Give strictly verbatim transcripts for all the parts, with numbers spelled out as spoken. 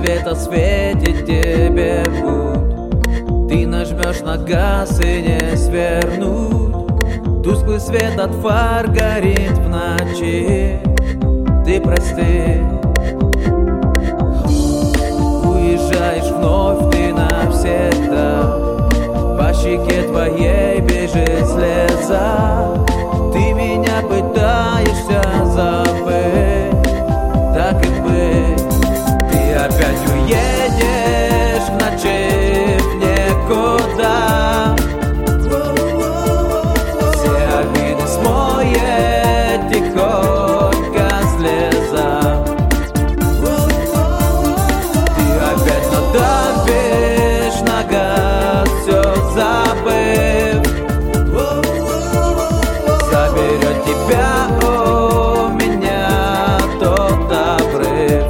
света светит тебе в путь. Ты нажмешь на газ и не свернуть. Тусклый свет от фар горит в ночи. Ты прости. Уезжаешь вновь ты навсегда. По щеке твоей бежит слеза. Ты меня пытаешься забыть. Так и быть. Ты опять уедешь в ночи в никуда. Все обиды смоет тихонько слеза. Ты опять надавишь на газ, все забыв. Заберет тебя у меня тот обрыв.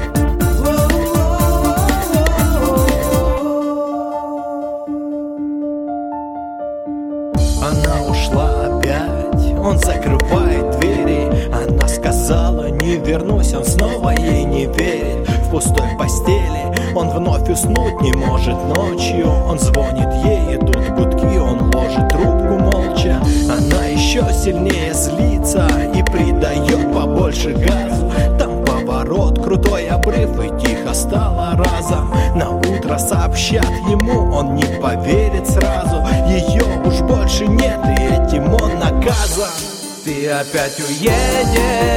Она ушла опять, он закрывает двери. Она сказала, не вернусь, он снова ей не верит. В пустой постели он вновь уснуть не может ночью. Он звонит ей, идут гудки, он ложит трубку молча. Она еще сильнее злится и придает побольше газу. Там поворот, крутой обрыв, и тихо стало разом. На утро сообщат ему, он не поверит сразу. Ее уж больше нет, и этим он наказан. Ты опять уедешь